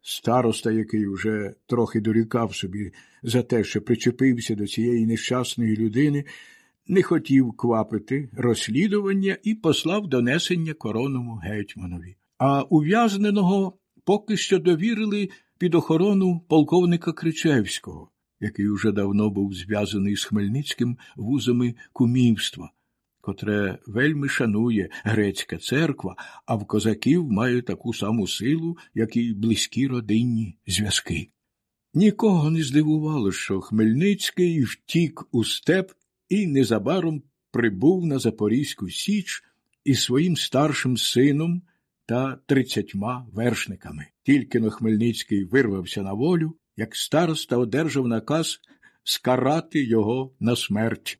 Староста, який уже трохи дорікав собі за те, що причепився до цієї нещасної людини, не хотів квапити розслідування і послав донесення коронному гетьманові. А ув'язненого поки що довірили під охорону полковника Кричевського, який уже давно був зв'язаний з Хмельницьким вузами кумівства, котре вельми шанує грецька церква, а в козаків має таку саму силу, як і близькі родинні зв'язки. Нікого не здивувало, що Хмельницький втік у степ і незабаром прибув на Запорізьку Січ із своїм старшим сином та 30 вершниками. Тільки-но Хмельницький вирвався на волю, як староста одержав наказ скарати його на смерть.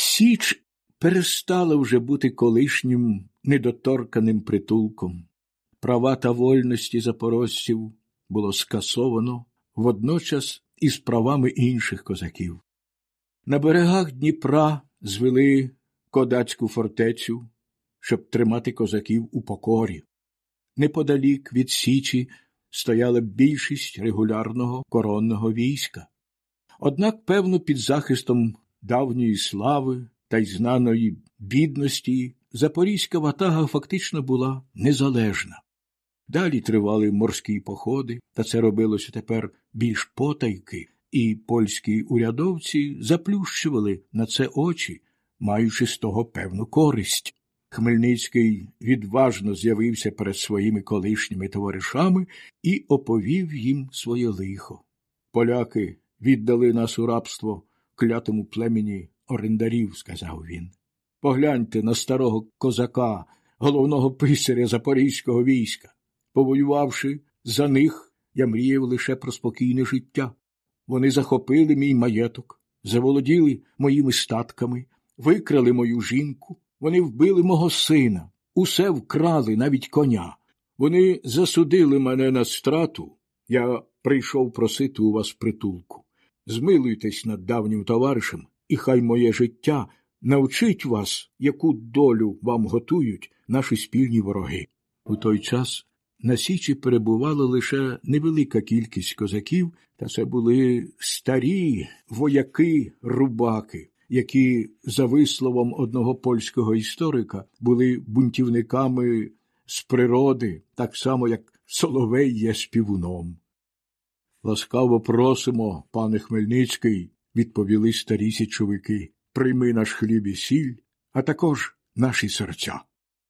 Січ перестала вже бути колишнім недоторканим притулком. Права та вольності запорожців було скасовано водночас із правами інших козаків. На берегах Дніпра звели кодацьку фортецю, щоб тримати козаків у покорі. Неподалік від Січі стояла більшість регулярного коронного війська. Однак, певно, під захистом давньої слави та й знаної бідності запорізька ватага фактично була незалежна. Далі тривали морські походи, та це робилося тепер більш потайки, і польські урядовці заплющували на це очі, маючи з того певну користь. Хмельницький відважно з'явився перед своїми колишніми товаришами і оповів їм своє лихо. «Поляки віддали нас у рабство клятому племені орендарів», – сказав він. «Погляньте на старого козака, головного писаря запорізького війська. Повоювавши за них, я мріяв лише про спокійне життя. Вони захопили мій маєток, заволоділи моїми статками, викрали мою жінку, вони вбили мого сина, усе вкрали, навіть коня. Вони засудили мене на страту, я прийшов просити у вас притулку. Змилуйтесь над давнім товаришем, і хай моє життя навчить вас, яку долю вам готують наші спільні вороги». У той час на Січі перебувала лише невелика кількість козаків, та це були старі вояки-рубаки, які, за висловом одного польського історика, були бунтівниками з природи, так само, як соловей є співуном. «Ласкаво просимо, пане Хмельницький», – відповіли старі січовики, «прийми наш хліб і сіль, а також наші серця».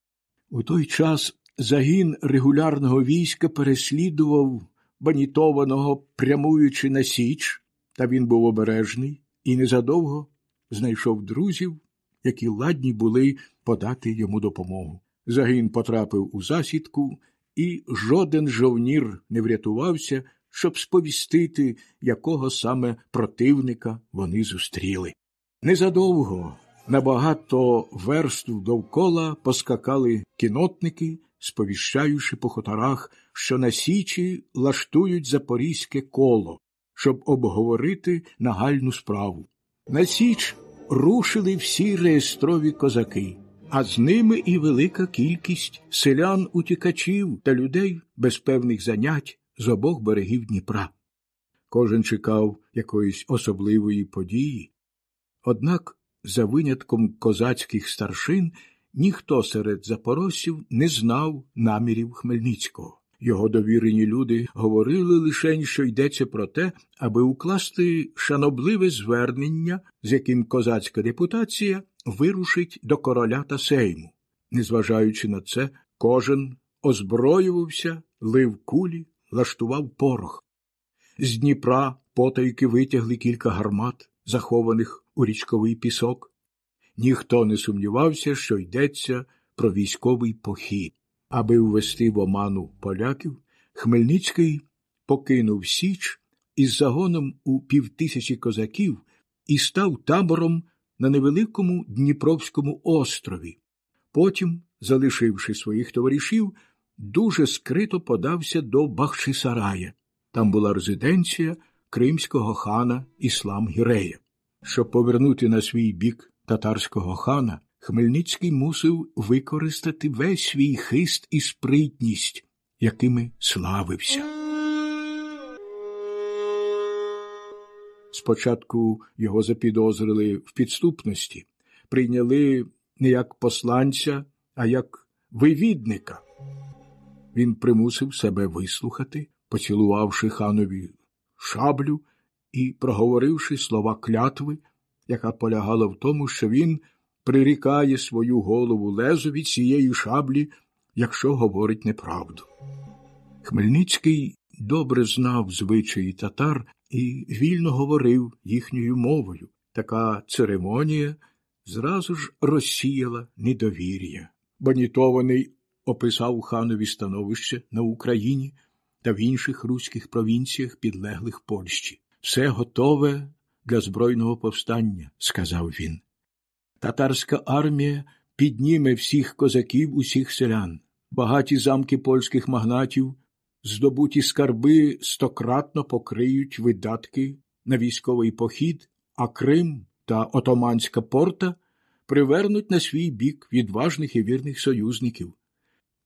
У той час загін регулярного війська переслідував банітованого, прямуючи на Січ, та він був обережний і незадовго знайшов друзів, які ладні були подати йому допомогу. Загін потрапив у засідку, і жоден жовнір не врятувався, щоб сповістити, якого саме противника вони зустріли. Незадовго на багато верств довкола поскакали кінотники, сповіщаючи по хуторах, що на Січі лаштують запорізьке коло, щоб обговорити нагальну справу. На Січ рушили всі реєстрові козаки, а з ними і велика кількість селян-утікачів та людей без певних занять з обох берегів Дніпра. Кожен чекав якоїсь особливої події. Однак, за винятком козацьких старшин, ніхто серед запорожців не знав намірів Хмельницького. Його довірені люди говорили лише, що йдеться про те, аби укласти шанобливе звернення, з яким козацька депутація вирушить до короля та сейму. Незважаючи на це, кожен озброювався, лив кулі, лаштував порох. З Дніпра потайки витягли кілька гармат, захованих у річковий пісок. Ніхто не сумнівався, що йдеться про військовий похід. Аби ввести в оману поляків, Хмельницький покинув Січ із загоном у 5000 козаків і став табором на невеликому Дніпровському острові. Потім, залишивши своїх товаришів, дуже скрито подався до Бахчисарая. Там була резиденція кримського хана Іслам-Гірея. Щоб повернути на свій бік татарського хана, Хмельницький мусив використати весь свій хист і спритність, якими славився. Спочатку його запідозрили в підступності, прийняли не як посланця, а як вивідника. Він примусив себе вислухати, поцілувавши ханові шаблю і проговоривши слова клятви, яка полягала в тому, що він прирікає свою голову лезові цієї шаблі, якщо говорить неправду. Хмельницький добре знав звичаї татар і вільно говорив їхньою мовою. Така церемонія зразу ж розсіяла недовір'я. Банітований описав ханові становище на Україні та в інших руських провінціях, підлеглих Польщі. «Все готове для збройного повстання», – сказав він. «Татарська армія підніме всіх козаків, усіх селян. Багаті замки польських магнатів, здобуті скарби стократно покриють видатки на військовий похід, а Крим та Отоманська порта привернуть на свій бік відважних і вірних союзників.